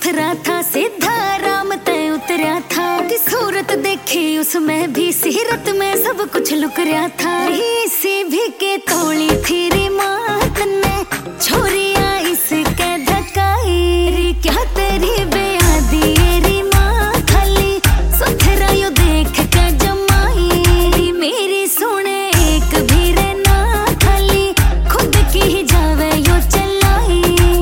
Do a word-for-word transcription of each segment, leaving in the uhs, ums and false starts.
सुथरा था, सीधा राम तय उतरा था। कि सूरत देखी उसमें भी सीरत में सब कुछ लुक रहा था। इसी भी के तोली थी री मात ने छोरिया इसके धकाई री क्या तेरी बेयादी री माँ खाली सुथरा यो देख के जमाई री मेरी सुने एक भी रे ना खाली खुद की ही जावे यो चलाई।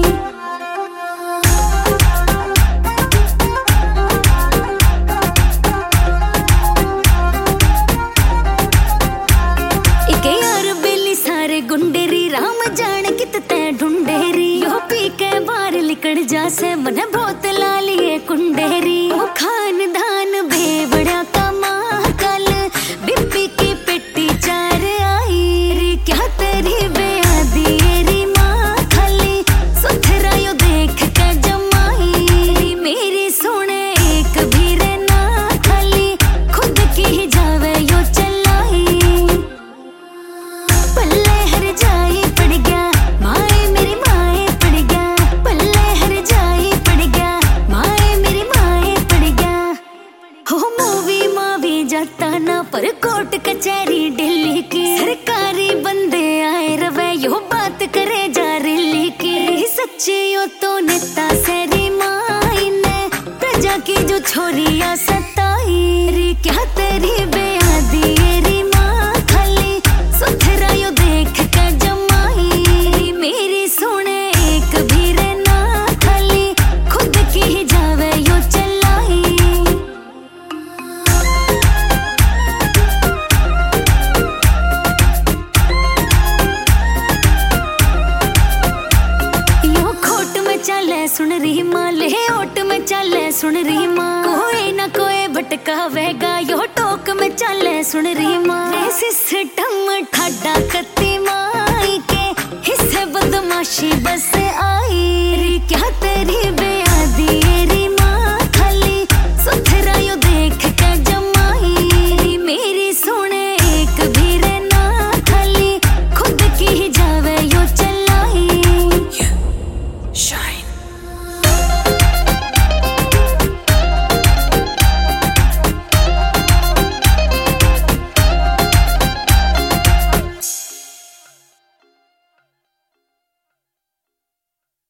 एक यार बेली सारे गुंडेरी राम जाने कितने ढूंढेरी यो पी के बाहर लिकड़ जा से मन बहुत लालिए कुंडेरी। ओ खानदान बेवड़ा का महाकाल बिप्पी की पेटी चार आई री क्या तेरी बेयादी री माँ खाली सुथरा यो देख के जमाई री मेरी सुने एक भी रे ना खाली खुद की ही जावे यो चलाई। पल्ले हर जाई पड़ गया माए मेरी माए पड़ गया, पल्ले हर जाई पड़ गया माए मेरी माए पड़ गया। हो मूवी मावी जाता ना पर कोर्ट कचहरी दिल्ली की सरकारी बंदे आए रवे यो बात करे जा रिली की। सच्ची यो तो नेता सेरी माई ने प्रजा की जो छोरिया सताई री क्या तेरी बेयादी री माँ खाली सुथरा यो देख के जमाई मेरी सुने एक भी रे ना खाली खुद की ही जावे यो चलाई। यो खोट में चले सुन रही माँ ले ओट में चले सुन रही माँ कोई ना कोई भटकावेगा यो टोक में चले सुन रही माँ। सिस्टम ठाडा कत्ती माई के हिस्से बदमाशी बस आई री क्या तेरी बे